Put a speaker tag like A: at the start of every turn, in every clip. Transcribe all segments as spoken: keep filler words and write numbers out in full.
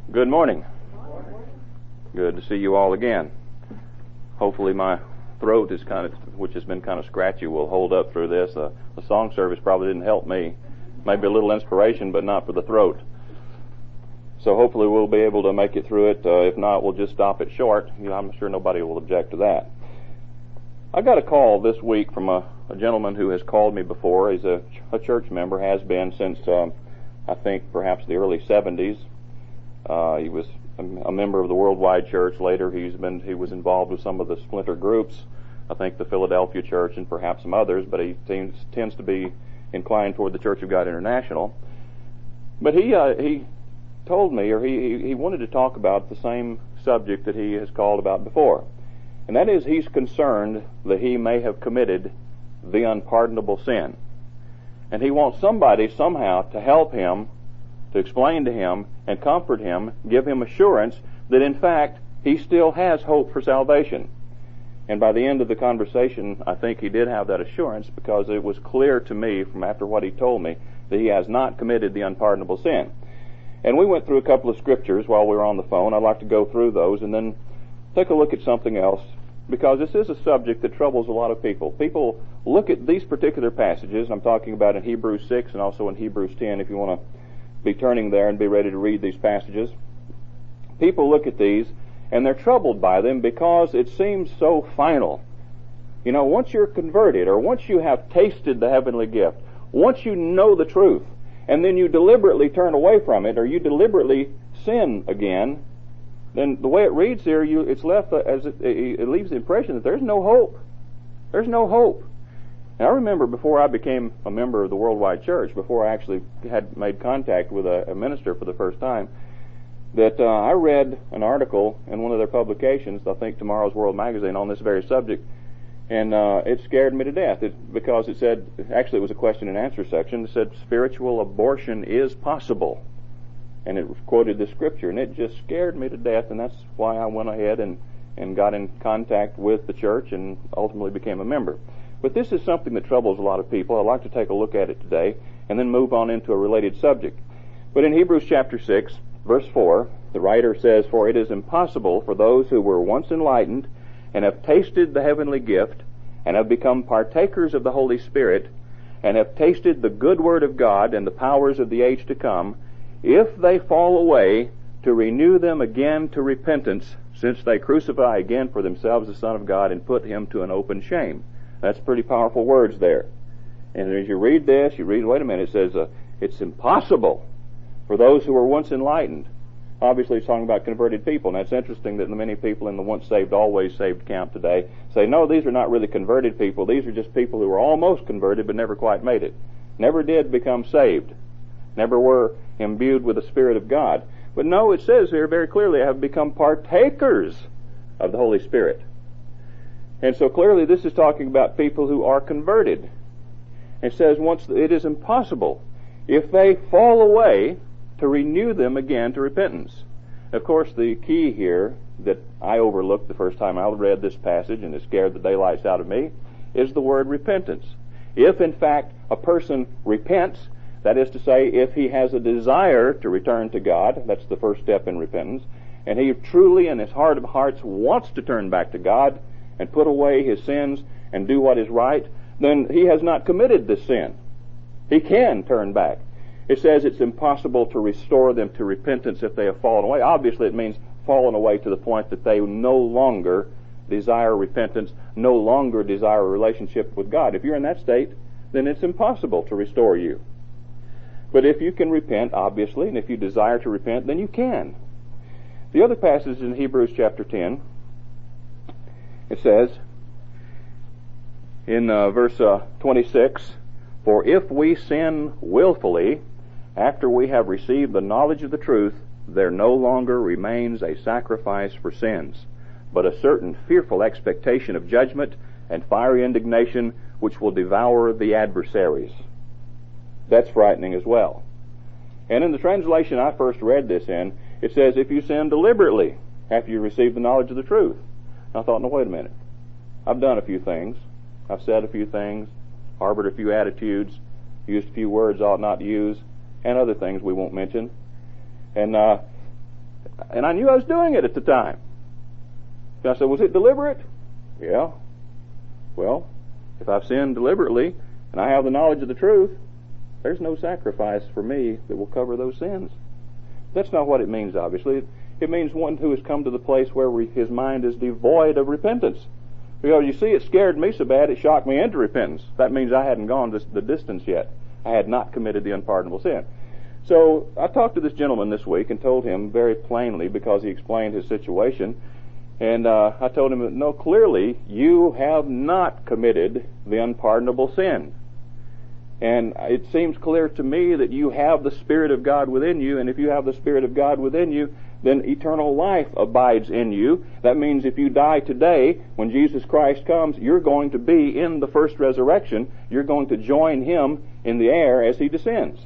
A: Good morning. Good to see you all again. Hopefully my throat is kind of, which has been kind of scratchy, will hold up through this. Uh, the song service probably didn't help me. Maybe a little inspiration, but not for the throat. So hopefully we'll be able to make it through it. Uh, if not, we'll just stop it short. You know, I'm sure nobody will object to that. I got a call this week from a, a gentleman who has called me before. He's a, a church member, has been since um, I think perhaps the early seventies. Uh, he was a, a member of the Worldwide Church. Later, he's been he was involved with some of the splinter groups. I think the Philadelphia Church and perhaps some others. But he tends, tends to be inclined toward the Church of God International. But he uh, he told me, or he he wanted to talk about the same subject that he has called about before, and that is he's concerned that he may have committed the unpardonable sin, and he wants somebody somehow to help him, to explain to him and comfort him, give him assurance that in fact he still has hope for salvation. And by the end of the conversation, I think he did have that assurance, because it was clear to me from after what he told me that he has not committed the unpardonable sin. And we went through a couple of scriptures while we were on the phone. I'd like to go through those and then take a look at something else, because this is a subject that troubles a lot of people. People look at these particular passages. I'm talking about in Hebrews six and also in Hebrews ten, if you want to be turning there and be ready to read these passages. People look at these and they're troubled by them because it seems so final. You know, once you're converted, or once you have tasted the heavenly gift, once you know the truth, and then you deliberately turn away from it, or you deliberately sin again, then the way it reads here, you, it's left as it, it leaves the impression that there's no hope. There's no hope. And I remember before I became a member of the Worldwide Church, before I actually had made contact with a, a minister for the first time, that uh, I read an article in one of their publications, I think Tomorrow's World Magazine, on this very subject, and uh, it scared me to death it, because it said, actually it was a question and answer section, it said spiritual abortion is possible. And it quoted this scripture, and it just scared me to death, and that's why I went ahead and, and got in contact with the church and ultimately became a member. But this is something that troubles a lot of people. I'd like to take a look at it today and then move on into a related subject. But in Hebrews chapter six, verse four, the writer says, "For it is impossible for those who were once enlightened and have tasted the heavenly gift and have become partakers of the Holy Spirit and have tasted the good word of God and the powers of the age to come, if they fall away, to renew them again to repentance, since they crucify again for themselves the Son of God and put him to an open shame." That's pretty powerful words there. And as you read this, you read, wait a minute, it says, uh, it's impossible for those who were once enlightened. Obviously, it's talking about converted people. And it's interesting that many people in the once saved, always saved camp today say, no, these are not really converted people. These are just people who were almost converted but never quite made it. Never did become saved. Never were imbued with the Spirit of God. But no, it says here very clearly, have become partakers of the Holy Spirit. And so clearly this is talking about people who are converted. It says once it is impossible, if they fall away, to renew them again to repentance. Of course, the key here that I overlooked the first time I read this passage, and it scared the daylights out of me, is the word repentance. If in fact a person repents, that is to say, if he has a desire to return to God, that's the first step in repentance, and he truly in his heart of hearts wants to turn back to God and put away his sins and do what is right, then he has not committed this sin. He can turn back. It says it's impossible to restore them to repentance if they have fallen away. Obviously it means fallen away to the point that they no longer desire repentance, no longer desire a relationship with God. If you're in that state, then it's impossible to restore you. But if you can repent, obviously, and if you desire to repent, then you can. The other passage in Hebrews chapter ten, it says in uh, verse uh, twenty-six, "For if we sin willfully, after we have received the knowledge of the truth, there no longer remains a sacrifice for sins, but a certain fearful expectation of judgment and fiery indignation which will devour the adversaries." That's frightening as well. And in the translation I first read this in, it says, if you sin deliberately after you receive the knowledge of the truth. I thought, no, wait a minute. I've done a few things. I've said a few things, harbored a few attitudes, used a few words I ought not to use, and other things we won't mention. And uh, and I knew I was doing it at the time. And I said, was it deliberate? Yeah. Well, if I've sinned deliberately and I have the knowledge of the truth, there's no sacrifice for me that will cover those sins. That's not what it means, obviously. It means one who has come to the place where his mind is devoid of repentance. Because you see, it scared me so bad it shocked me into repentance. That means I hadn't gone this, the distance yet. I had not committed the unpardonable sin. So I talked to this gentleman this week and told him very plainly, because he explained his situation, and uh, I told him that, no, clearly you have not committed the unpardonable sin. And it seems clear to me that you have the Spirit of God within you, and if you have the Spirit of God within you, then eternal life abides in you. That means if you die today, when Jesus Christ comes, you're going to be in the first resurrection. You're going to join Him in the air as He descends.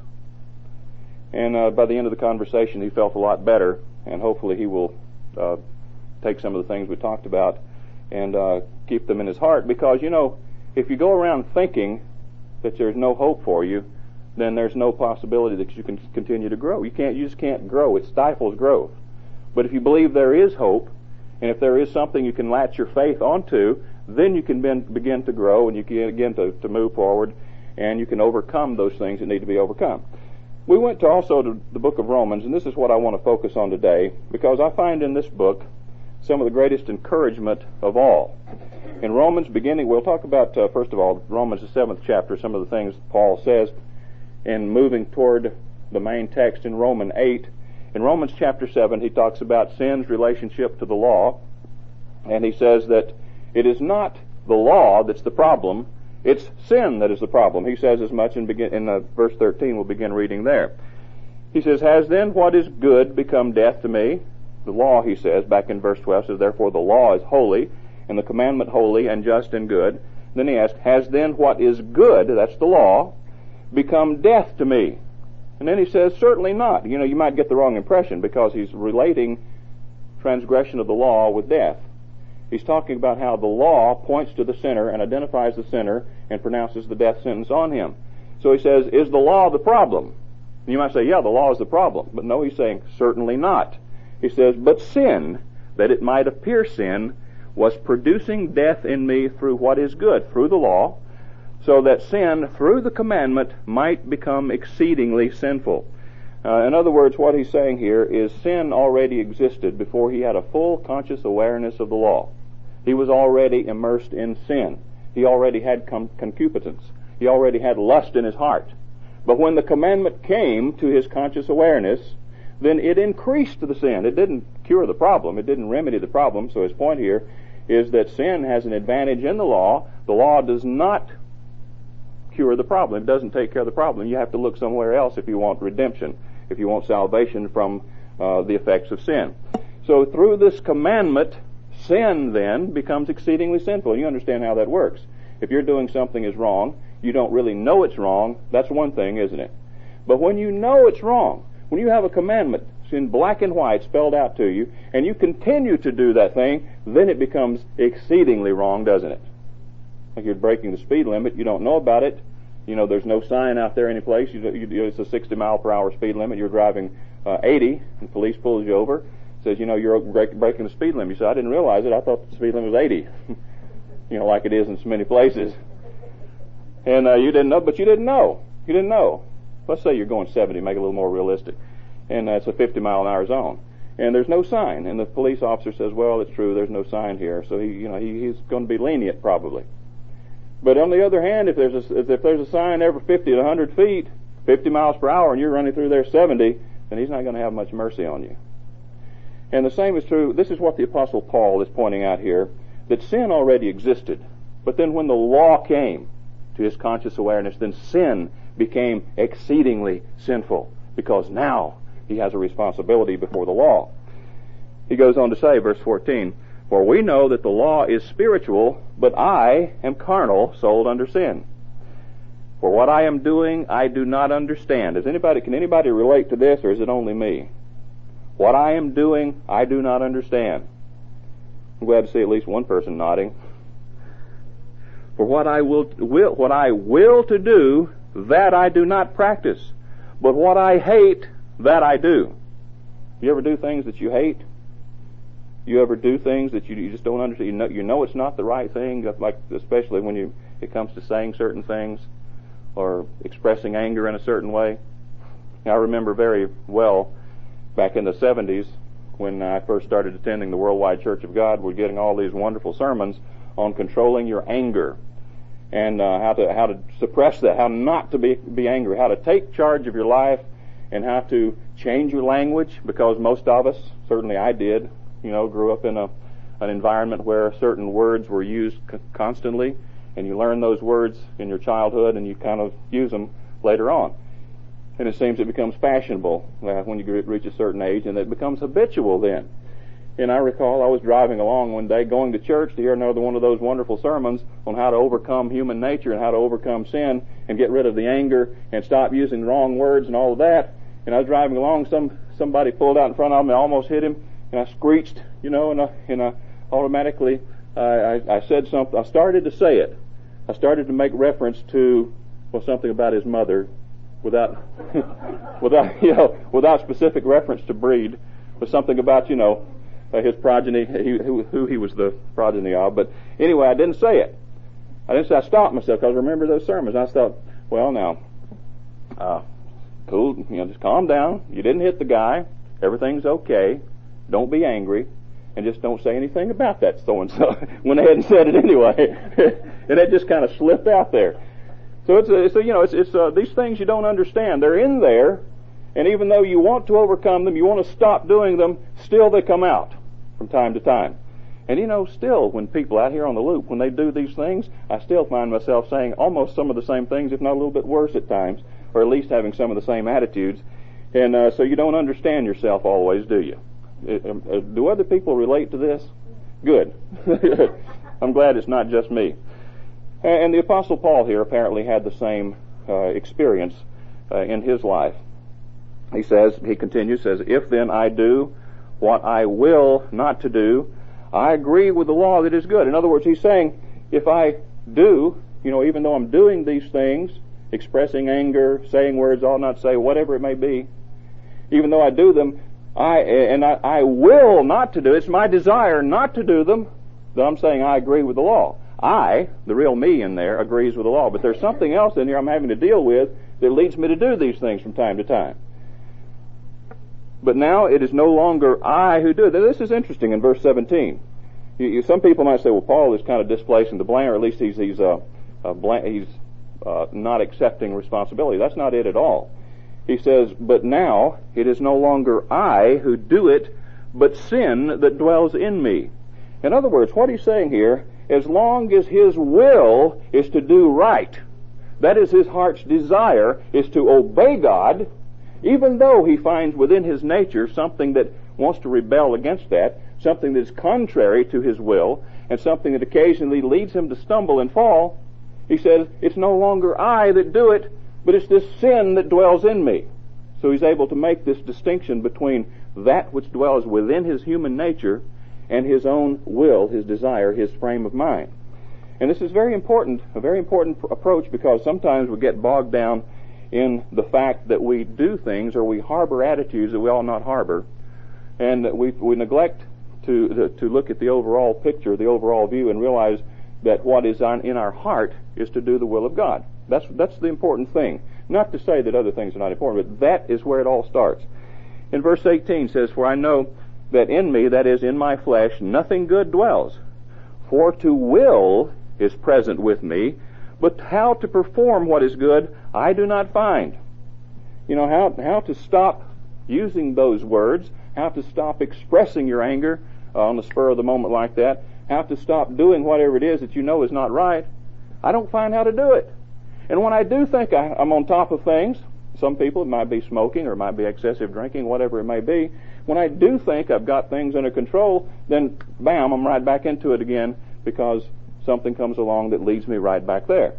A: And uh, by the end of the conversation, he felt a lot better, and hopefully he will uh, take some of the things we talked about and uh, keep them in his heart. Because, you know, if you go around thinking that there's no hope for you, then there's no possibility that you can continue to grow. You can't, you just can't grow. It stifles growth. But if you believe there is hope, and if there is something you can latch your faith onto, then you can begin to grow, and you can begin to, to move forward, and you can overcome those things that need to be overcome. We went to also to the book of Romans, and this is what I want to focus on today, because I find in this book some of the greatest encouragement of all. In Romans, beginning, we'll talk about, uh, first of all, Romans, the seventh chapter, some of the things Paul says, and moving toward the main text in Romans eight. In Romans chapter seven, he talks about sin's relationship to the law, and he says that it is not the law that's the problem, it's sin that is the problem. He says as much in, begin, in uh, verse thirteen, we'll begin reading there. He says, has then what is good become death to me? The law, he says, back in verse twelve, says, therefore the law is holy, and the commandment holy and just and good. Then he asks, has then what is good, that's the law, become death to me? And then he says, certainly not. You know, you might get the wrong impression because he's relating transgression of the law with death. He's talking about how the law points to the sinner and identifies the sinner and pronounces the death sentence on him. So he says, is the law the problem? And you might say, yeah, the law is the problem. But no, he's saying, certainly not. He says, but sin, that it might appear sin, was producing death in me through what is good, through the law, so that sin, through the commandment, might become exceedingly sinful. Uh, in other words, what he's saying here is sin already existed before he had a full conscious awareness of the law. He was already immersed in sin. He already had con- concupiscence. He already had lust in his heart. But when the commandment came to his conscious awareness, then it increased the sin. It didn't cure the problem. It didn't remedy the problem. So his point here is that sin has an advantage in the law. The law does not cure the problem. It doesn't take care of the problem. You have to look somewhere else if you want redemption, if you want salvation from uh, the effects of sin. So through this commandment, sin then becomes exceedingly sinful. You understand how that works. If you're doing something is wrong, you don't really know it's wrong, that's one thing, isn't it? But when you know it's wrong, when you have a commandment in black and white spelled out to you, and you continue to do that thing, then it becomes exceedingly wrong, doesn't it? Like you're breaking the speed limit, you don't know about it. You know, there's no sign out there any place. You, you, it's a sixty mile per hour speed limit. You're driving uh, eighty, and the police pulls you over, says, you know, you're break, breaking the speed limit. You say, I didn't realize it. I thought the speed limit was eighty. You know, like it is in so many places. And uh, you didn't know, but you didn't know. You didn't know. Let's say you're going seventy, make it a little more realistic. And uh, it's a fifty mile an hour zone. And there's no sign. And the police officer says, well, it's true, there's no sign here. So he, you know, he, he's going to be lenient probably. But on the other hand, if there's a, if there's a sign every fifty to one hundred feet, fifty miles per hour, and you're running through there seventy, then he's not going to have much mercy on you. And the same is true, this is what the Apostle Paul is pointing out here, that sin already existed. But then when the law came to his conscious awareness, then sin became exceedingly sinful, because now he has a responsibility before the law. He goes on to say, verse fourteen, for we know that the law is spiritual, but I am carnal, sold under sin. For what I am doing, I do not understand. Does anybody, can anybody relate to this, or is it only me? What I am doing, I do not understand. I'm glad to see at least one person nodding. For what I will, will what I will to do, that I do not practice. But what I hate, that I do. You ever do things that you hate? You ever do things that you, you just don't understand? You know, you know it's not the right thing, like especially when you it comes to saying certain things or expressing anger in a certain way. I remember very well back in the seventies when I first started attending the Worldwide Church of God, we're getting all these wonderful sermons on controlling your anger and uh, how to how to suppress that, how not to be be angry, how to take charge of your life, and how to change your language, because most of us, certainly I did, you know, grew up in a an environment where certain words were used c- constantly, and you learn those words in your childhood and you kind of use them later on. And it seems it becomes fashionable uh, when you reach a certain age, and it becomes habitual then. And I recall I was driving along one day going to church to hear another one of those wonderful sermons on how to overcome human nature and how to overcome sin and get rid of the anger and stop using the wrong words and all of that. And I was driving along, some somebody pulled out in front of me, I almost hit him, and I screeched, you know, and I, and I automatically uh, I, I said something. I started to say it. I started to make reference to, well, something about his mother, without without you know without specific reference to breed, but something about, you know, uh, his progeny, he, who, who he was the progeny of. But anyway, I didn't say it. I didn't say. I stopped myself because I remember those sermons. I thought, well, now, uh, cool, you know, just calm down. You didn't hit the guy. Everything's okay. Don't be angry, and just don't say anything about that so and so. Went ahead and said it anyway, and it just kind of slipped out there. So it's, a, it's a, you know, it's, it's uh, these things you don't understand. They're in there, and even though you want to overcome them, you want to stop doing them, still they come out from time to time. And you know, still, when people out here on the loop, when they do these things, I still find myself saying almost some of the same things, if not a little bit worse at times, or at least having some of the same attitudes. And uh, so you don't understand yourself always, do you? Uh, uh, do other people relate to this? Good. I'm glad it's not just me. And the Apostle Paul here apparently had the same uh, experience uh, in his life. He says, he continues, says, if then I do what I will not to do, I agree with the law that is good. In other words, he's saying, if I do, you know, even though I'm doing these things, expressing anger, saying words I ought not say, whatever it may be, even though I do them, I and I, I will not to do, it's my desire not to do them, that I'm saying I agree with the law. I, the real me in there, agrees with the law. But there's something else in here I'm having to deal with that leads me to do these things from time to time. But now it is no longer I who do it. This is interesting in verse seventeen. You, you, some people might say, well, Paul is kind of displacing the blame, or at least he's he's uh, uh, bl- he's uh, not accepting responsibility. That's not it at all. He says, but now it is no longer I who do it, but sin that dwells in me. In other words, what he's saying here, as long as his will is to do right, that is his heart's desire, is to obey God, even though he finds within his nature something that wants to rebel against that, something that is contrary to his will, and something that occasionally leads him to stumble and fall, he says, it's no longer I that do it, but it's this sin that dwells in me. So he's able to make this distinction between that which dwells within his human nature and his own will, his desire, his frame of mind. And this is very important, a very important pr- approach, because sometimes we get bogged down in the fact that we do things or we harbor attitudes that we ought not harbor, and that we we neglect to, to to look at the overall picture, the overall view, and realize that what is on in our heart is to do the will of God. That's that's the important thing. Not to say that other things are not important, but that is where it all starts. In verse eighteen says, for I know that in me, that is, in my flesh, nothing good dwells. For to will is present with me, but how to perform what is good I do not find. You know, how how to stop using those words, how to stop expressing your anger uh, on the spur of the moment like that, how to stop doing whatever it is that you know is not right. I don't find how to do it. And when I do think I, I'm on top of things, some people, it might be smoking or it might be excessive drinking, whatever it may be, when I do think I've got things under control, then bam, I'm right back into it again, because something comes along that leads me right back there.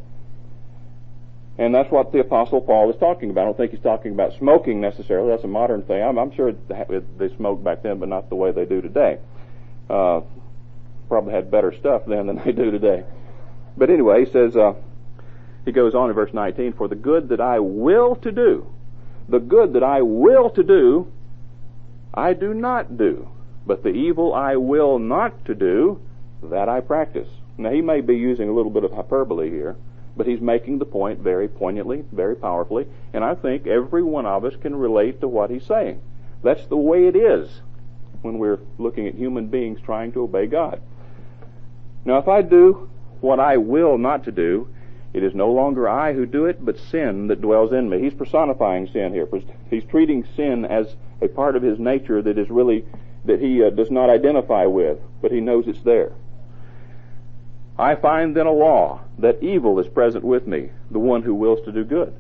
A: And that's what the Apostle Paul is talking about. I don't think he's talking about smoking necessarily. That's a modern thing. I'm, I'm sure they smoked back then, but not the way they do today. Uh, probably had better stuff then than they do today. But anyway, he says, uh, he goes on in verse nineteen, for the good that I will to do, the good that I will to do, I do not do, but the evil I will not to do, that I practice. Now, he may be using a little bit of hyperbole here, but he's making the point very poignantly, very powerfully, and I think every one of us can relate to what he's saying. That's the way it is when we're looking at human beings trying to obey God. Now, if I do what I will not to do, it is no longer I who do it, but sin that dwells in me. He's personifying sin here. He's treating sin as a part of his nature that is really, that he uh, does not identify with, but he knows it's there. I find then a law, that evil is present with me, the one who wills to do good.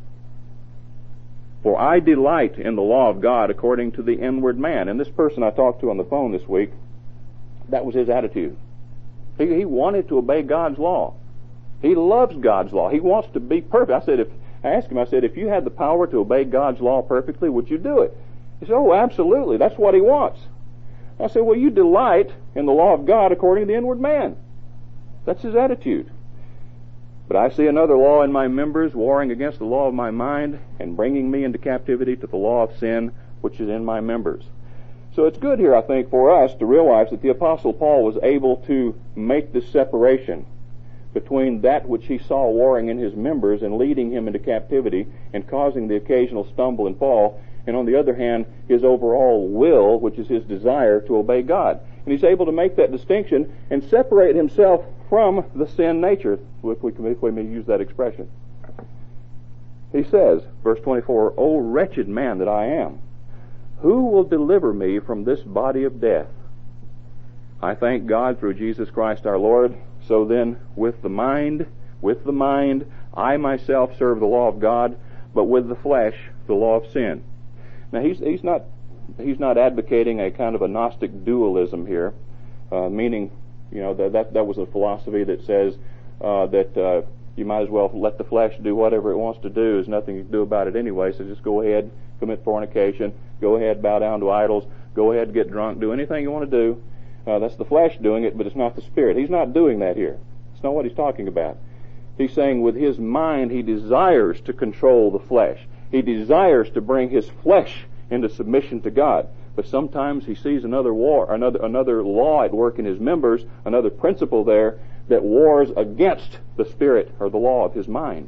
A: For I delight in the law of God according to the inward man. And this person I talked to on the phone this week, that was his attitude. He, he wanted to obey God's law. He loves God's law. He wants to be perfect. I said, if I asked him, I said, if you had the power to obey God's law perfectly, would you do it? He said, oh, absolutely. That's what he wants. I said, well, you delight in the law of God according to the inward man. That's his attitude. But I see another law in my members, warring against the law of my mind, and bringing me into captivity to the law of sin, which is in my members. So it's good here, I think, for us to realize that the Apostle Paul was able to make this separation between that which he saw warring in his members and leading him into captivity and causing the occasional stumble and fall, and on the other hand, his overall will, which is his desire to obey God. And he's able to make that distinction and separate himself from the sin nature, if we, if we may use that expression. He says, verse twenty-four, O wretched man that I am, who will deliver me from this body of death? I thank God through Jesus Christ our Lord. So then, with the mind, with the mind, I myself serve the law of God, but with the flesh, the law of sin. Now, he's, he's not he's not advocating a kind of a Gnostic dualism here, uh, meaning, you know, that, that that was a philosophy that says uh, that uh, you might as well let the flesh do whatever it wants to do. There's nothing you can do about it anyway, so just go ahead, commit fornication, go ahead, bow down to idols, go ahead, get drunk, do anything you want to do. Uh, that's the flesh doing it, but it's not the Spirit. He's not doing that here. It's not what he's talking about. He's saying with his mind he desires to control the flesh. He desires to bring his flesh into submission to God. But sometimes he sees another war, another another law at work in his members, another principle there that wars against the Spirit or the law of his mind.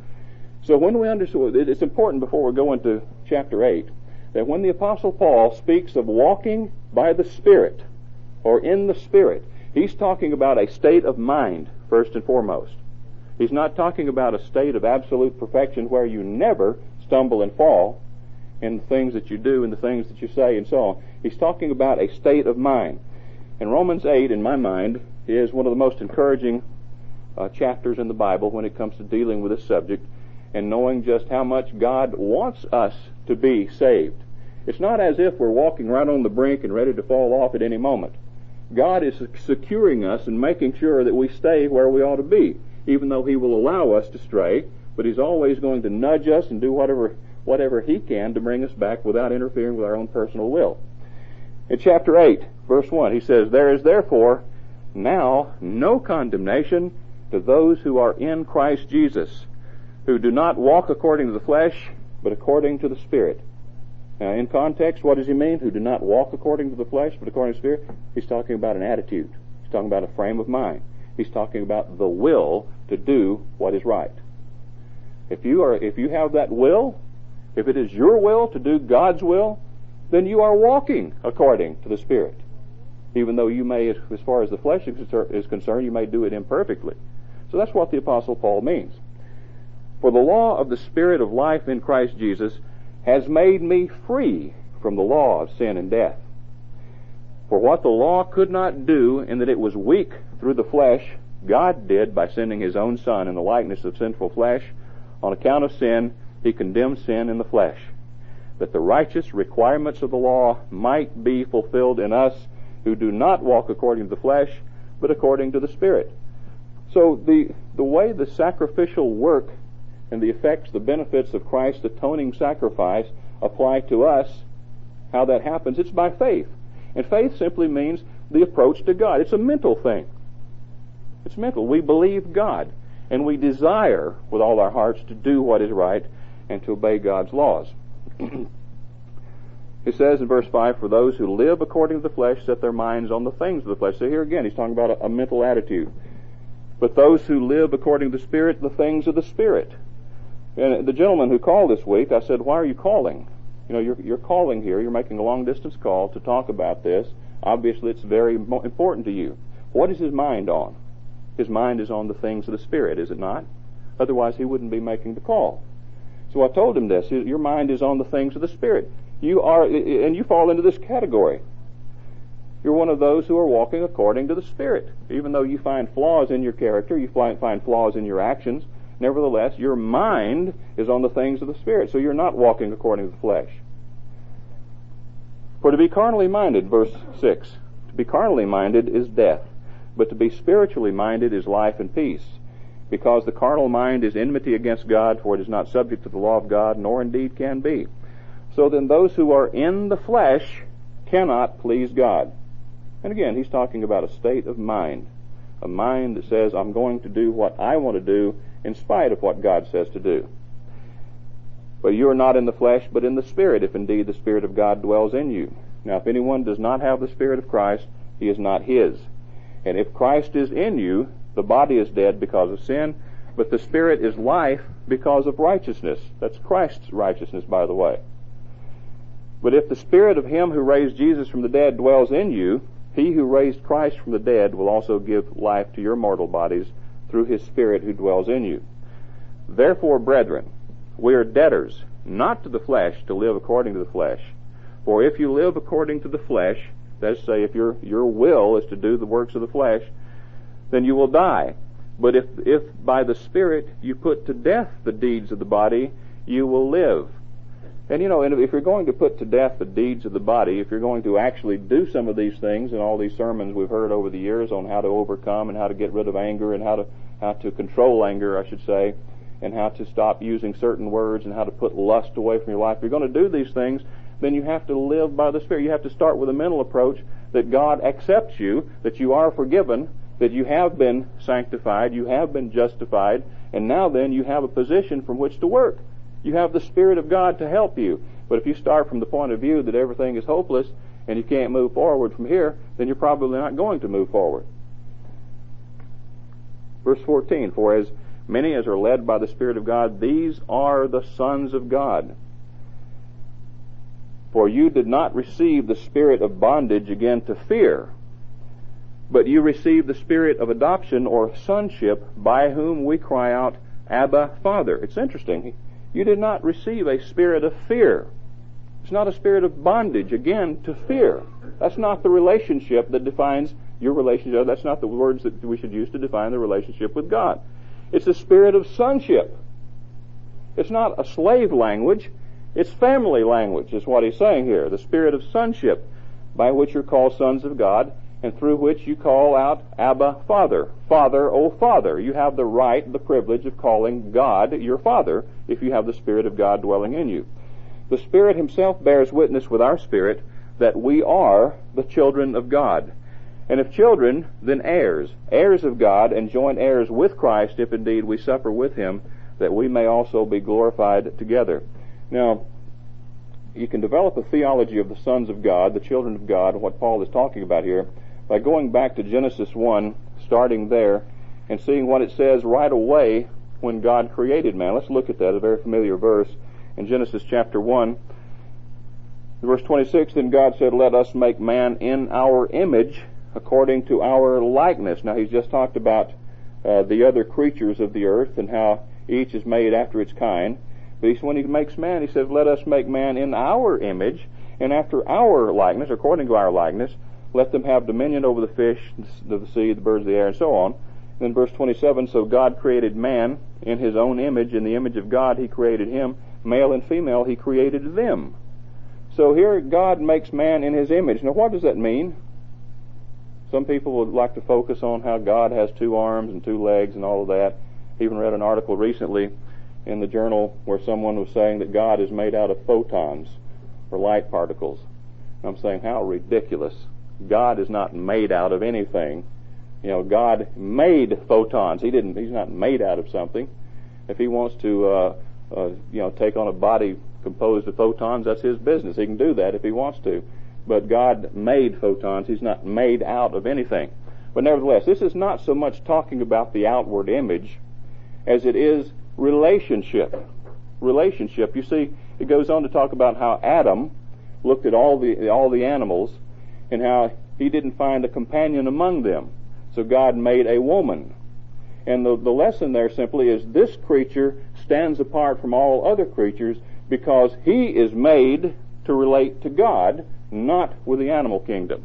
A: So when we understand, it's important before we go into chapter eight, that when the Apostle Paul speaks of walking by the Spirit, or in the Spirit, he's talking about a state of mind, first and foremost. He's not talking about a state of absolute perfection where you never stumble and fall in the things that you do and the things that you say and so on. He's talking about a state of mind. And Romans eight, in my mind, is one of the most encouraging uh, chapters in the Bible when it comes to dealing with this subject and knowing just how much God wants us to be saved. It's not as if we're walking right on the brink and ready to fall off at any moment. God is securing us and making sure that we stay where we ought to be, even though he will allow us to stray, but he's always going to nudge us and do whatever whatever he can to bring us back without interfering with our own personal will. In chapter eight, verse one, he says, There is therefore now no condemnation to those who are in Christ Jesus, who do not walk according to the flesh, but according to the Spirit. Now, in context, what does he mean? Who do not walk according to the flesh, but according to the Spirit? He's talking about an attitude. He's talking about a frame of mind. He's talking about the will to do what is right. If you are, if you have that will, if it is your will to do God's will, then you are walking according to the Spirit. Even though you may, as far as the flesh is concerned, you may do it imperfectly. So that's what the Apostle Paul means. For the law of the Spirit of life in Christ Jesus has made me free from the law of sin and death. For what the law could not do, in that it was weak through the flesh, God did by sending his own Son in the likeness of sinful flesh. On account of sin, he condemned sin in the flesh, that the righteous requirements of the law might be fulfilled in us who do not walk according to the flesh, but according to the Spirit. So the, the way the sacrificial work and the effects, the benefits of Christ's atoning sacrifice apply to us, how that happens, it's by faith. And faith simply means the approach to God. It's a mental thing. It's mental. We believe God, and we desire with all our hearts to do what is right and to obey God's laws. It says in verse five, for those who live according to the flesh set their minds on the things of the flesh. So here again, he's talking about a, a mental attitude. But those who live according to the Spirit, the things of the Spirit. And the gentleman who called this week, I said, why are you calling? You know, you're, you're calling here, you're making a long-distance call to talk about this. Obviously, it's very important to you. What is his mind on? His mind is on the things of the Spirit, is it not? Otherwise, he wouldn't be making the call. So I told him this, your mind is on the things of the Spirit. You are, and you fall into this category. You're one of those who are walking according to the Spirit. Even though you find flaws in your character, you find flaws in your actions, nevertheless, your mind is on the things of the Spirit. So you're not walking according to the flesh. For to be carnally minded, verse six, to be carnally minded is death, but to be spiritually minded is life and peace. Because the carnal mind is enmity against God, for it is not subject to the law of God, nor indeed can be. So then those who are in the flesh cannot please God. And again, he's talking about a state of mind. A mind that says, I'm going to do what I want to do in spite of what God says to do. But you are not in the flesh, but in the Spirit, if indeed the Spirit of God dwells in you. Now, if anyone does not have the Spirit of Christ, he is not his. And if Christ is in you, the body is dead because of sin, but the Spirit is life because of righteousness. That's Christ's righteousness, by the way. But if the Spirit of him who raised Jesus from the dead dwells in you, he who raised Christ from the dead will also give life to your mortal bodies through his Spirit who dwells in you. Therefore, brethren, we are debtors, not to the flesh, to live according to the flesh. For if you live according to the flesh, that is to say, if your, your will is to do the works of the flesh, then you will die. But if, if by the Spirit you put to death the deeds of the body, you will live. And you know, if you're going to put to death the deeds of the body, if you're going to actually do some of these things, and all these sermons we've heard over the years on how to overcome and how to get rid of anger and how to how to control anger, I should say, and how to stop using certain words and how to put lust away from your life. If you're going to do these things, then you have to live by the Spirit. You have to start with a mental approach that God accepts you, that you are forgiven, that you have been sanctified, you have been justified, and now then you have a position from which to work. You have the Spirit of God to help you. But if you start from the point of view that everything is hopeless and you can't move forward from here, then you're probably not going to move forward. Verse fourteen, for as many as are led by the Spirit of God, these are the sons of God. For you did not receive the spirit of bondage again to fear, but you received the spirit of adoption or sonship, by whom we cry out, Abba, Father. It's interesting. You did not receive a spirit of fear. It's not a spirit of bondage, again, to fear. That's not the relationship that defines your relationship. That's not the words that we should use to define the relationship with God. It's a spirit of sonship. It's not a slave language. It's family language, is what he's saying here. The spirit of sonship, by which you're called sons of God, and through which you call out, Abba, Father. Father, O Father. You have the right, the privilege of calling God your Father if you have the Spirit of God dwelling in you. The Spirit himself bears witness with our spirit that we are the children of God. And if children, then heirs, heirs of God, and joint heirs with Christ, if indeed we suffer with him, that we may also be glorified together. Now, you can develop a theology of the sons of God, the children of God, what Paul is talking about here, by going back to Genesis one, starting there, and seeing what it says right away when God created man. Let's look at that, a very familiar verse in Genesis chapter one. Verse twenty-six, then God said, let us make man in our image, according to our likeness. Now, he's just talked about uh, the other creatures of the earth and how each is made after its kind. But he's, when he makes man, he says, let us make man in our image, and after our likeness, according to our likeness, let them have dominion over the fish, the sea, the birds of the air, and so on. And then verse twenty-seven, so God created man in his own image. In the image of God he created him. Male and female he created them. So here God makes man in his image. Now what does that mean? Some people would like to focus on how God has two arms and two legs and all of that. I even read an article recently in the journal where someone was saying that God is made out of photons or light particles. And I'm saying, how ridiculous. God is not made out of anything. You know, God made photons. He didn't. He's not made out of something. If he wants to, uh, uh, you know, take on a body composed of photons, that's his business. He can do that if he wants to. But God made photons. He's not made out of anything. But nevertheless, this is not so much talking about the outward image as it is relationship. Relationship. You see, it goes on to talk about how Adam looked at all the all the animals and how he didn't find a companion among them. So God made a woman. And the, the lesson there simply is this creature stands apart from all other creatures because he is made to relate to God, not with the animal kingdom.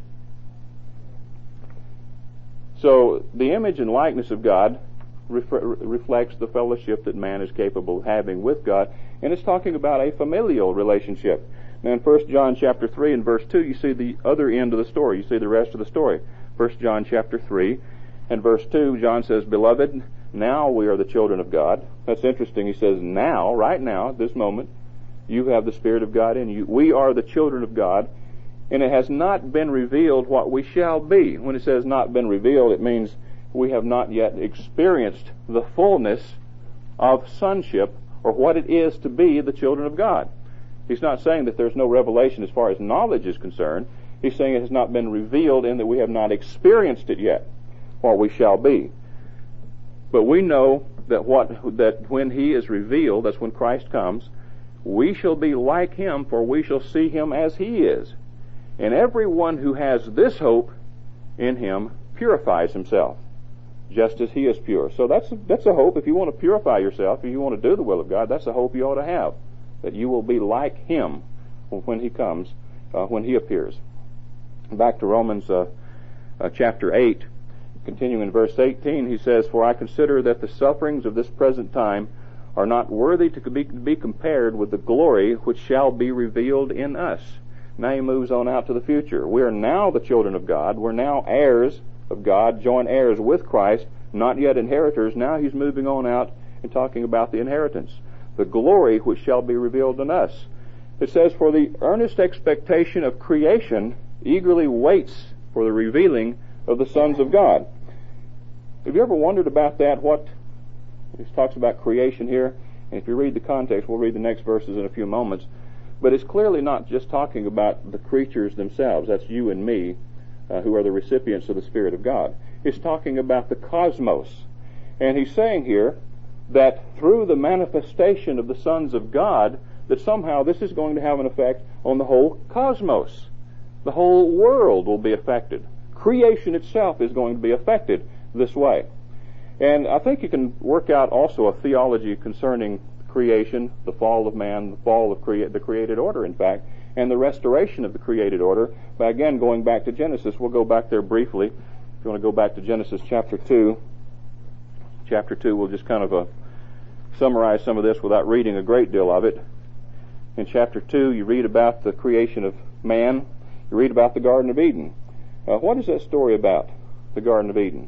A: So the image and likeness of God ref- reflects the fellowship that man is capable of having with God, and it's talking about a familial relationship. Now in First John chapter three and verse two, you see the other end of the story. You see the rest of the story. First John chapter three and verse two, John says, "Beloved, now we are the children of God." That's interesting. He says, now, right now, at this moment, you have the Spirit of God in you. We are the children of God, and it has not been revealed what we shall be. When it says not been revealed, it means we have not yet experienced the fullness of sonship or what it is to be the children of God. He's not saying that there's no revelation as far as knowledge is concerned. He's saying it has not been revealed in that we have not experienced it yet, what we shall be. But we know that what that when he is revealed, that's when Christ comes, we shall be like him, for we shall see him as he is. And everyone who has this hope in him purifies himself, just as he is pure. So that's that's a hope. If you want to purify yourself, if you want to do the will of God, that's a hope you ought to have, that you will be like him when he comes, uh, when he appears. Back to Romans uh, uh, chapter eight, continuing in verse eighteen, he says, "For I consider that the sufferings of this present time are not worthy to be, to be compared with the glory which shall be revealed in us." Now he moves on out to the future. We are now the children of God. We're now heirs of God, joint heirs with Christ, not yet inheritors. Now he's moving on out and talking about the inheritance. The glory which shall be revealed in us. It says, "For the earnest expectation of creation eagerly waits for the revealing of the sons of God." Have you ever wondered about that? What he talks about creation here, and if you read the context, we'll read the next verses in a few moments, but it's clearly not just talking about the creatures themselves. That's you and me, uh, who are the recipients of the Spirit of God. It's talking about the cosmos. And he's saying here that through the manifestation of the sons of God, that somehow this is going to have an effect on the whole cosmos. The whole world will be affected. Creation itself is going to be affected this way. And I think you can work out also a theology concerning creation, the fall of man, the fall of crea- the created order, in fact, and the restoration of the created order by, again, going back to Genesis. We'll go back there briefly. If you want to go back to Genesis chapter two. Chapter two, we'll just kind of uh, summarize some of this without reading a great deal of it. In chapter two, you read about the creation of man. You read about the Garden of Eden. Uh, what is that story about, the Garden of Eden?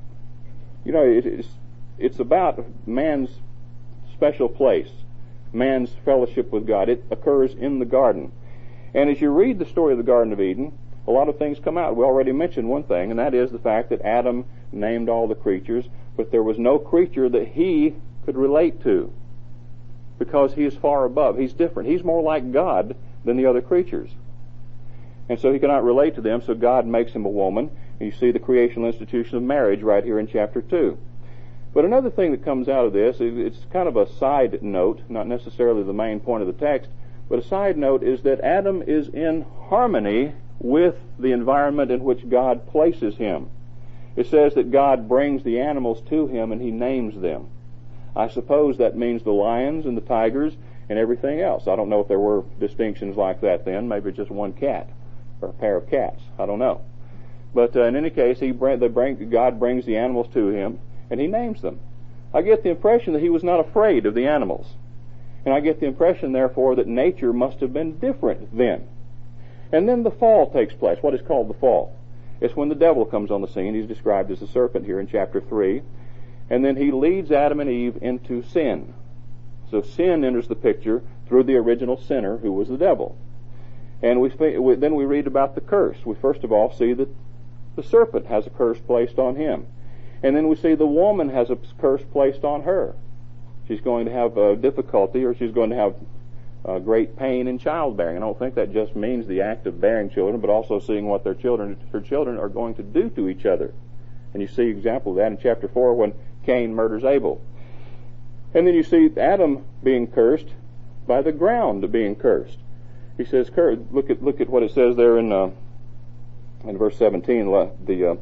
A: You know, it, it's, it's about man's special place, man's fellowship with God. It occurs in the garden. And as you read the story of the Garden of Eden, a lot of things come out. We already mentioned one thing, and that is the fact that Adam named all the creatures, but there was no creature that he could relate to because he is far above. He's different. He's more like God than the other creatures. And so he cannot relate to them, so God makes him a woman. And you see the creational institution of marriage right here in chapter two. But another thing that comes out of this, it's kind of a side note, not necessarily the main point of the text, but a side note is that Adam is in harmony with the environment in which God places him. It says that God brings the animals to him and he names them. I suppose that means the lions and the tigers and everything else. I don't know if there were distinctions like that then, maybe just one cat or a pair of cats. I don't know. But uh, in any case, he bring, they bring, God brings the animals to him and he names them. I get the impression that he was not afraid of the animals. And I get the impression, therefore, that nature must have been different then. And then the fall takes place. What is called the fall? It's when the devil comes on the scene. He's described as a serpent here in chapter three. And then he leads Adam and Eve into sin. So sin enters the picture through the original sinner, who was the devil. And we, then we read about the curse. We first of all see that the serpent has a curse placed on him. And then we see the woman has a curse placed on her. She's going to have a difficulty, or she's going to have uh, great pain in childbearing. I don't think that just means the act of bearing children, but also seeing what their children, her children are going to do to each other. And you see example of that in chapter four when Cain murders Abel. And then you see Adam being cursed by the ground being cursed. He says, look at look at what it says there in uh, in verse seventeen, the uh,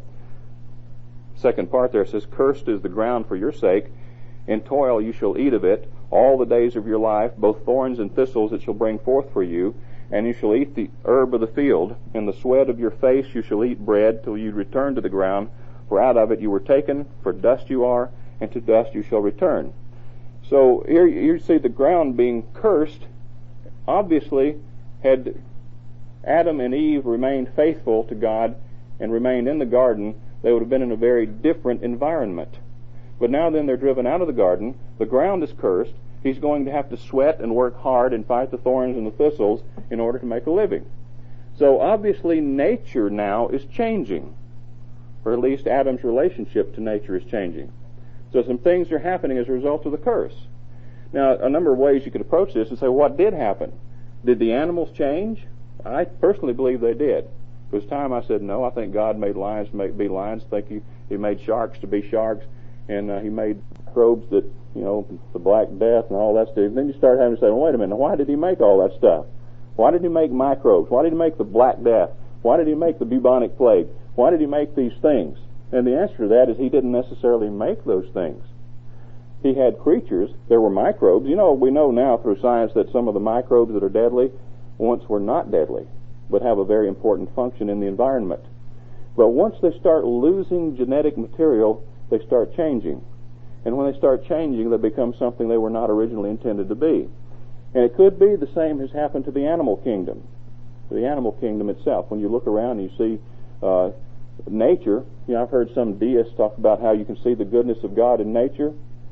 A: second part there. It says, "Cursed is the ground for your sake. In toil you shall eat of it all the days of your life. Both thorns and thistles it shall bring forth for you. And you shall eat the herb of the field. In the sweat of your face you shall eat bread till you return to the ground. For out of it you were taken, for dust you are, and to dust you shall return." So here you see the ground being cursed. Obviously, had Adam and Eve remained faithful to God and remained in the garden, they would have been in a very different environment. But now then they're driven out of the garden, the ground is cursed, he's going to have to sweat and work hard and fight the thorns and the thistles in order to make a living. So obviously nature now is changing, or at least Adam's relationship to nature is changing. So some things are happening as a result of the curse. Now, a number of ways you could approach this and say, what did happen? Did the animals change? I personally believe they did. There was time I said, no, I think God made lions to be lions. I think he, he made sharks to be sharks. And uh, he made microbes that, you know, the Black Death and all that stuff. And then you start having to say, well, wait a minute, why did he make all that stuff? Why did he make microbes? Why did he make the Black Death? Why did he make the bubonic plague? Why did he make these things? And the answer to that is he didn't necessarily make those things. He had creatures. There were microbes. You know, we know now through science that some of the microbes that are deadly once were not deadly, but have a very important function in the environment. But once they start losing genetic material, they start changing. And when they start changing, they become something they were not originally intended to be. And it could be the same has happened to the animal kingdom, to the animal kingdom itself. When you look around and you see uh, nature, you know, I've heard some deists talk about how you can see the goodness of God in nature.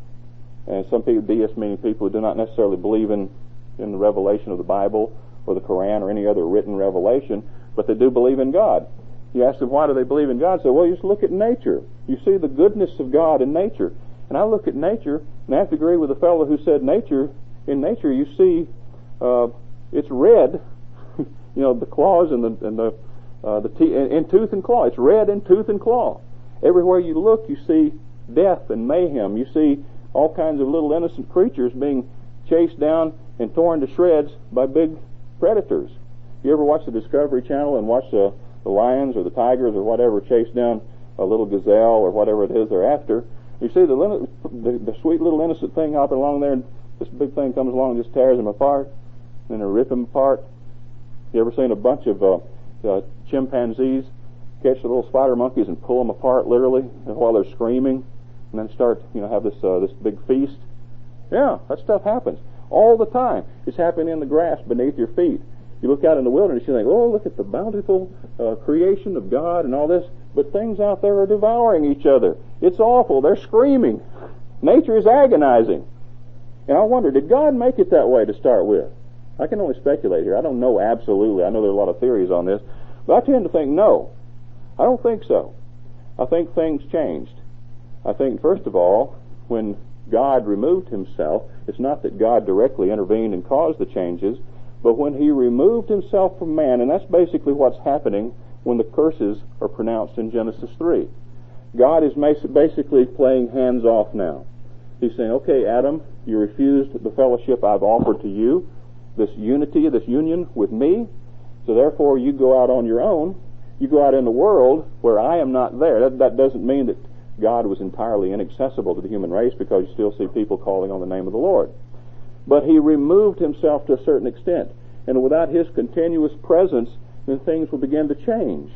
A: And some people, deists meaning people who do not necessarily believe in, in the revelation of the Bible or the Quran or any other written revelation, but they do believe in God. You ask them, why do they believe in God? They say, well, you just look at nature. You see the goodness of God in nature. And I look at nature, and I have to agree with the fellow who said nature, in nature you see uh, it's red, you know, the claws and the, and the, uh, the te- in, in tooth and claw. It's red in tooth and claw. Everywhere you look, you see death and mayhem. You see all kinds of little innocent creatures being chased down and torn to shreds by big predators. You ever watch the Discovery Channel and watch the, the lions or the tigers or whatever chase down a little gazelle or whatever it is they're after? You see the, the, the sweet little innocent thing hopping along there, and this big thing comes along and just tears them apart, and they rip them apart. You ever seen a bunch of uh, uh, chimpanzees catch the little spider monkeys and pull them apart literally while they're screaming, and then start, you know, have this uh, this big feast? Yeah, that stuff happens all the time. It's happening in the grass beneath your feet. You look out in the wilderness, you think, oh, look at the bountiful uh, creation of God and all this, but things out there are devouring each other. It's awful. They're screaming. Nature is agonizing. And I wonder, did God make it that way to start with? I can only speculate here. I don't know absolutely. I know there are a lot of theories on this, but I tend to think no. I don't think so. I think things changed. I think, first of all, when God removed himself, it's not that God directly intervened and caused the changes, but when he removed himself from man, and that's basically what's happening when the curses are pronounced in Genesis three. God is basically playing hands off now. He's saying, okay, Adam, you refused the fellowship I've offered to you, this unity, this union with me, so therefore you go out on your own. You go out in the world where I am not there. That, that doesn't mean that God was entirely inaccessible to the human race, because you still see people calling on the name of the Lord. But he removed himself to a certain extent. And without his continuous presence, then things will begin to change.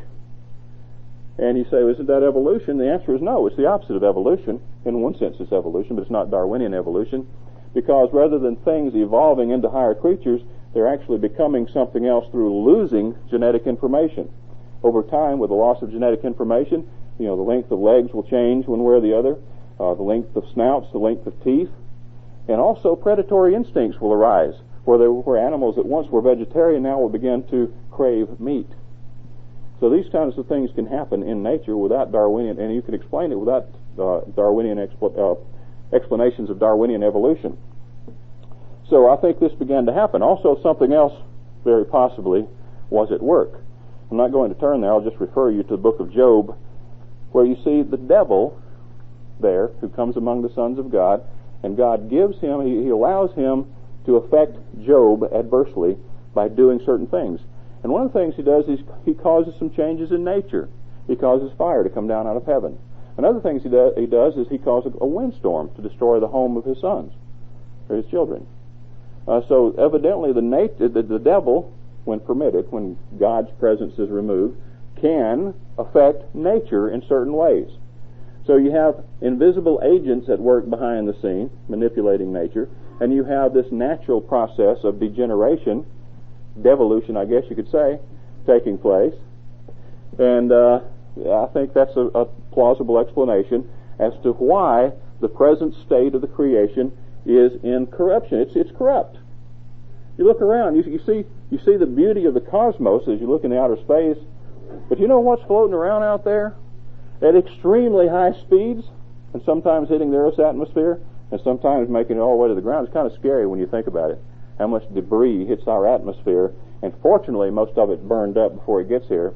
A: And you say, well, isn't that evolution? The answer is no. It's the opposite of evolution. In one sense it's evolution, but it's not Darwinian evolution. Because rather than things evolving into higher creatures, they're actually becoming something else through losing genetic information. Over time, with the loss of genetic information, you know, the length of legs will change one way or the other, uh, the length of snouts, the length of teeth, and also predatory instincts will arise, where there were animals that once were vegetarian now will begin to crave meat. So these kinds of things can happen in nature without Darwinian, and you can explain it without uh, Darwinian expl- uh, explanations of Darwinian evolution. So I think this began to happen. Also, something else very possibly was at work. I'm not going to turn there. I'll just refer you to the book of Job, where you see the devil there who comes among the sons of God, and God gives him, he, he allows him to affect Job adversely by doing certain things. And one of the things he does is he causes some changes in nature. He causes fire to come down out of heaven. Another thing he, do, he does is he causes a windstorm to destroy the home of his sons, or his children. Uh, so evidently the, nat- the, the devil, when permitted, when God's presence is removed, can affect nature in certain ways. So you have invisible agents at work behind the scene, manipulating nature, and you have this natural process of degeneration, devolution, I guess you could say, taking place. And uh, I think that's a, a plausible explanation as to why the present state of the creation is in corruption. It's it's corrupt. You look around, you, you see you see the beauty of the cosmos as you look in the outer space, but you know what's floating around out there at extremely high speeds, and sometimes hitting the Earth's atmosphere, and sometimes making it all the way to the ground. It's kind of scary when you think about it, how much debris hits our atmosphere, and fortunately most of it burned up before it gets here.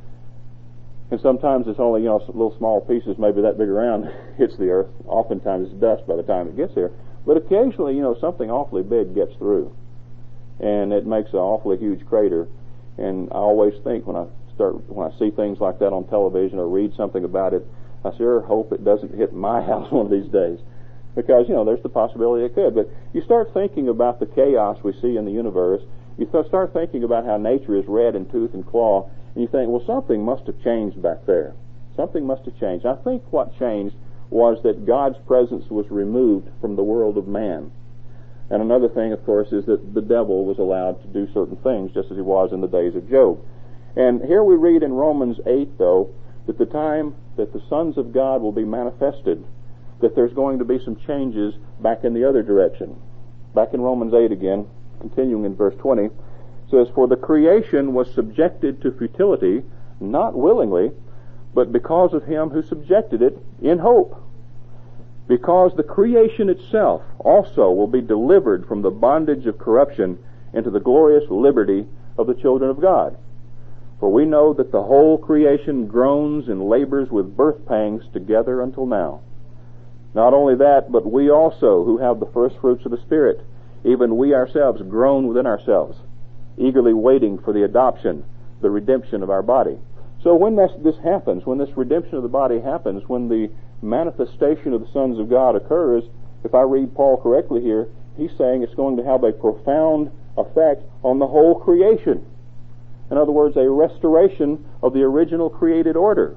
A: And sometimes it's only, you know, little small pieces, maybe that big around, hits the Earth. Oftentimes it's dust by the time it gets here. But occasionally, you know, something awfully big gets through, and it makes an awfully huge crater. And I always think when I start, when I see things like that on television or read something about it, I sure hope it doesn't hit my house one of these days, because, you know, there's the possibility it could. But you start thinking about the chaos we see in the universe. You th- start thinking about how nature is red in tooth and claw, and you think, well, something must have changed back there. Something must have changed. I think what changed was that God's presence was removed from the world of man. And another thing, of course, is that the devil was allowed to do certain things, just as he was in the days of Job. And here we read in Romans eight, though, that the time that the sons of God will be manifested, that there's going to be some changes back in the other direction. Back in Romans eight again, continuing in verse twenty, it says, "For the creation was subjected to futility, not willingly, but because of him who subjected it in hope. Because the creation itself also will be delivered from the bondage of corruption into the glorious liberty of the children of God. For we know that the whole creation groans and labors with birth pangs together until now. Not only that, but we also, who have the first fruits of the Spirit, even we ourselves groan within ourselves, eagerly waiting for the adoption, the redemption of our body." So when this, this happens, when this redemption of the body happens, when the manifestation of the sons of God occurs, if I read Paul correctly here, he's saying it's going to have a profound effect on the whole creation. In other words, a restoration of the original created order.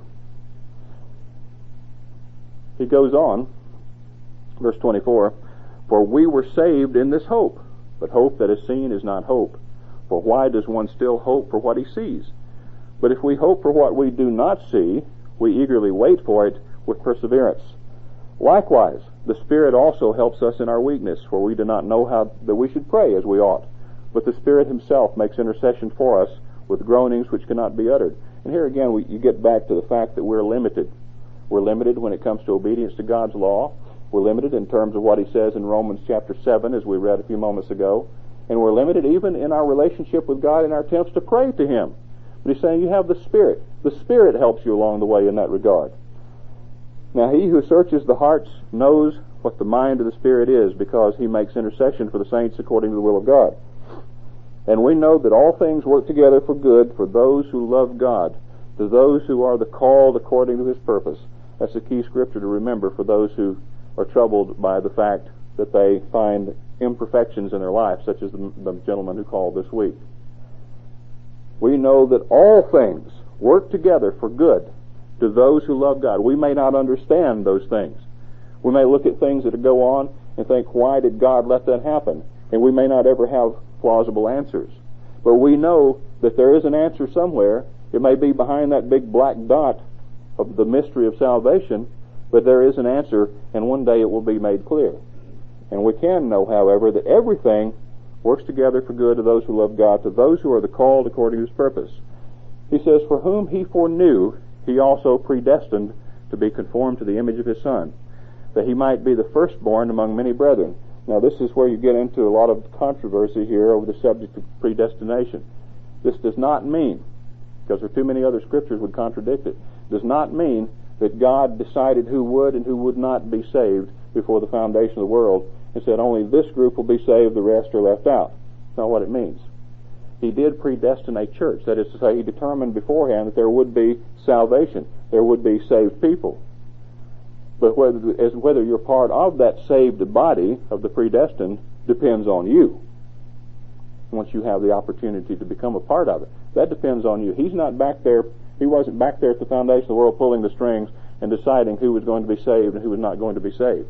A: He goes on, verse twenty-four, "For we were saved in this hope, but hope that is seen is not hope. For why does one still hope for what he sees? But if we hope for what we do not see, we eagerly wait for it with perseverance. Likewise, the Spirit also helps us in our weakness, for we do not know how that we should pray as we ought. But the Spirit himself makes intercession for us with groanings which cannot be uttered." And here again, we, you get back to the fact that we're limited. We're limited when it comes to obedience to God's law. We're limited in terms of what he says in Romans chapter seven, as we read a few moments ago. And we're limited even in our relationship with God in our attempts to pray to him. But he's saying you have the Spirit. The Spirit helps you along the way in that regard. Now, he who searches the hearts knows what the mind of the Spirit is, because he makes intercession for the saints according to the will of God. And we know that all things work together for good for those who love God, to those who are the called according to his purpose. That's a key scripture to remember for those who are troubled by the fact that they find imperfections in their life, such as the, the gentleman who called this week. We know that all things work together for good to those who love God. We may not understand those things. We may look at things that go on and think, why did God let that happen? And we may not ever have plausible answers. But we know that there is an answer somewhere. It may be behind that big black dot of the mystery of salvation, but there is an answer, and one day it will be made clear. And we can know, however, that everything works together for good to those who love God, to those who are the called according to his purpose. He says, "For whom he foreknew, he also predestined to be conformed to the image of his Son, that he might be the firstborn among many brethren."
B: Now this is where you get into a lot of controversy here over the subject of predestination. This does not mean, because there are too many other scriptures would contradict it, does not mean that God decided who would and who would not be saved before the foundation of the world and said only this group will be saved, the rest are left out. That's not what it means. He did predestine a church. That is to say, he determined beforehand that there would be salvation. There would be saved people. But whether, as whether you're part of that saved body of the predestined depends on you. Once you have the opportunity to become a part of it. That depends on you. He's not back there, he wasn't back there at the foundation of the world pulling the strings and deciding who was going to be saved and who was not going to be saved.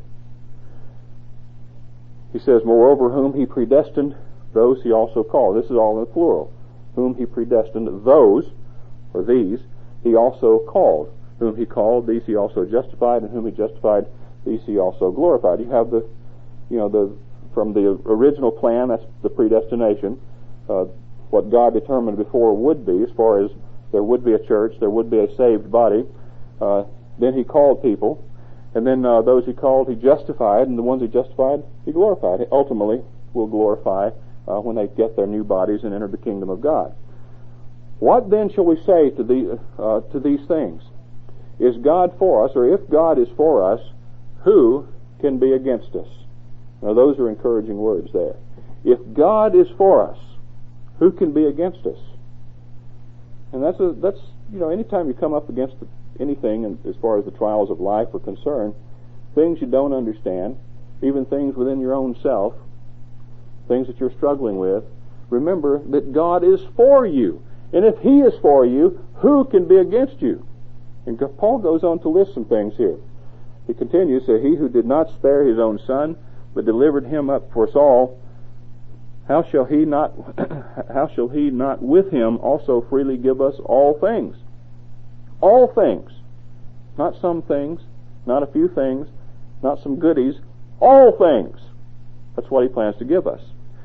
B: He says, moreover, whom he predestined, those he also called. This is all in the plural. Whom he predestined, those, or these, he also called. Whom he called, these he also justified, and whom he justified, these he also glorified. You have the, you know, the, from the original plan, that's the predestination, uh, what God determined before would be, as far as there would be a church, there would be a saved body. Uh, then he called people, and then uh, those he called he justified, and the ones he justified he glorified. He ultimately will glorify uh, when they get their new bodies and enter the kingdom of God. What then shall we say to the uh, to these things? Is God for us, or if God is for us, who can be against us? Now those are encouraging words there. If God is for us, who can be against us? And that's a, that's you know anytime you come up against anything, and as far as the trials of life are concerned, things you don't understand, even things within your own self, things that you're struggling with, remember that God is for you. And if He is for you, who can be against you? And Paul goes on to list some things here. He continues, so he who did not spare his own son, but delivered him up for us all, how shall he not how shall he not with him also freely give us all things? All things. Not some things, not a few things, not some goodies, all things. That's what he plans to give us.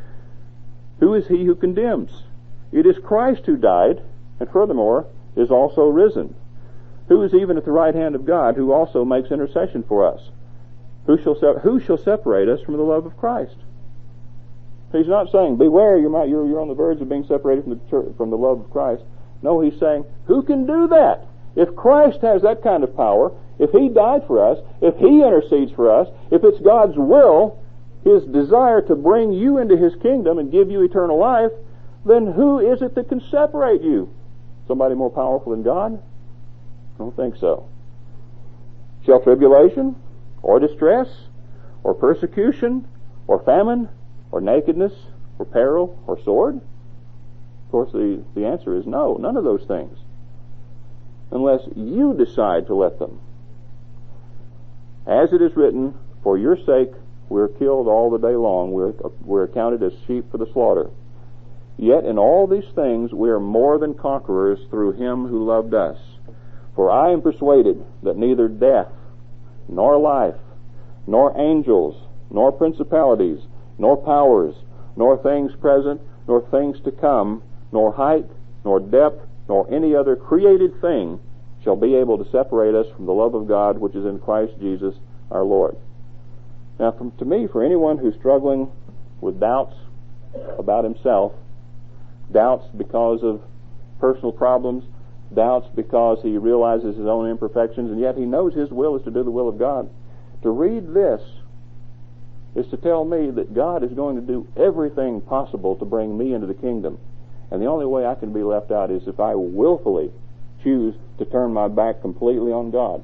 B: Who is he who condemns? It is Christ who died, and furthermore is also risen, who is even at the right hand of God, who also makes intercession for us. Who shall se- who shall separate us from the love of Christ? He's not saying, beware, you're, not, you're, you're on the verge of being separated from the church, from the love of Christ. No, he's saying, who can do that? If Christ has that kind of power, if He died for us, if He intercedes for us, if it's God's will, His desire to bring you into His kingdom and give you eternal life, then who is it that can separate you? Somebody more powerful than God? I don't think so. Shall tribulation, or distress, or persecution, or famine, or nakedness, or peril, or sword? Of course, the, the answer is no, none of those things. Unless you decide to let them. As it is written, for your sake we're killed all the day long, we're, we're accounted as sheep for the slaughter. Yet in all these things we are more than conquerors through Him who loved us. For I am persuaded that neither death, nor life, nor angels, nor principalities, nor powers, nor things present, nor things to come, nor height, nor depth, nor any other created thing shall be able to separate us from the love of God which is in Christ Jesus our Lord. Now, from, to me, for anyone who's struggling with doubts about himself, doubts because of personal problems, doubts because he realizes his own imperfections, and yet he knows his will is to do the will of God, to read this is to tell me that God is going to do everything possible to bring me into the kingdom. And the only way I can be left out is if I willfully choose to turn my back completely on God.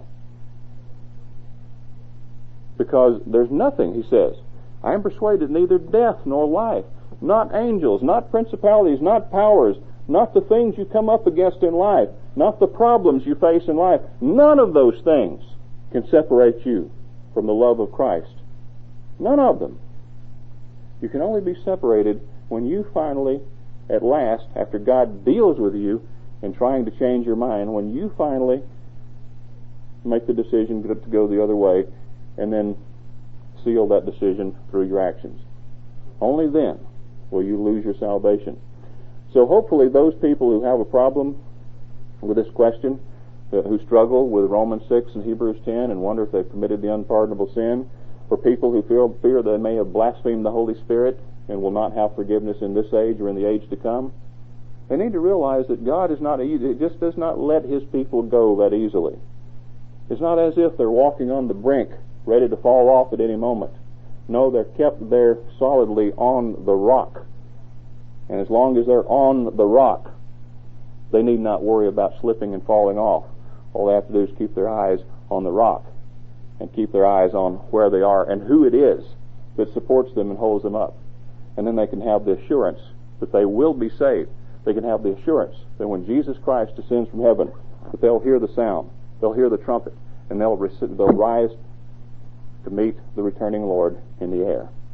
B: Because there's nothing, he says, I am persuaded neither death nor life, not angels, not principalities, not powers, not the things you come up against in life, not the problems you face in life, none of those things can separate you from the love of Christ. None of them. You can only be separated when you finally, at last, after God deals with you in trying to change your mind, when you finally make the decision to go the other way and then seal that decision through your actions. Only then will you lose your salvation. So hopefully those people who have a problem with this question, uh, who struggle with Romans six and Hebrews ten and wonder if they've committed the unpardonable sin, For people who feel, fear they may have blasphemed the Holy Spirit and will not have forgiveness in this age or in the age to come, they need to realize that God is not easy. It just does not let His people go that easily. It's not as if they're walking on the brink, ready to fall off at any moment. No, they're kept there solidly on the rock. And as long as they're on the rock, they need not worry about slipping and falling off. All they have to do is keep their eyes on the rock and keep their eyes on where they are and who it is that supports them and holds them up. And then they can have the assurance that they will be saved. They can have the assurance that when Jesus Christ descends from heaven, that they'll hear the sound, they'll hear the trumpet, and they'll, they'll rise to meet the returning Lord in the air.